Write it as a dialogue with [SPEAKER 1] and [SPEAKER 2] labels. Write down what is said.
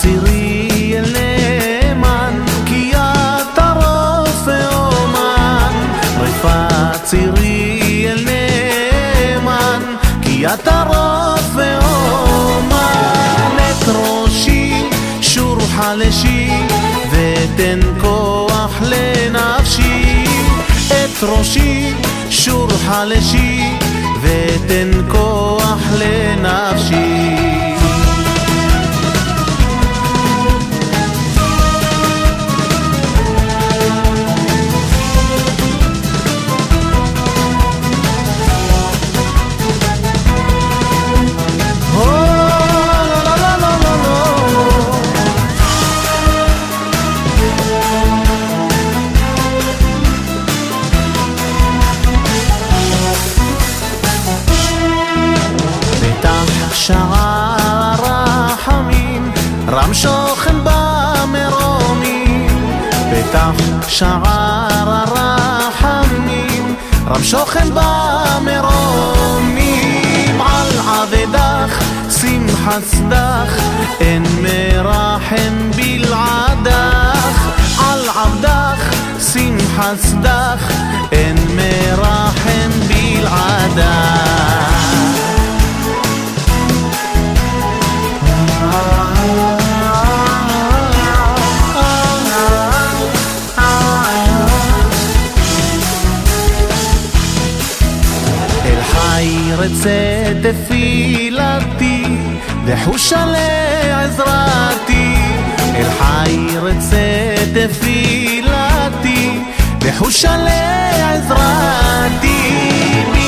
[SPEAKER 1] צירי אל נאמן, כי אתה רופא אומן. רפאת צירי אל נאמן, כי אתה רופא אומן. את ראשי שור חלשי ותן כוח לנפשי. את ראשי שור חלשי ותן כוח לנפשי. שער הרחמים רם שוכן במרומים. פתח שער הרחמים רם שוכן במרומים. על עבדך שמחת צדך אין מרחם בלעדך. על עבדך שמחת צדך אין מרחם בלעדך. רצה תפילתי וחושה לעזרתי. אל חי רצה תפילתי וחושה לעזרתי.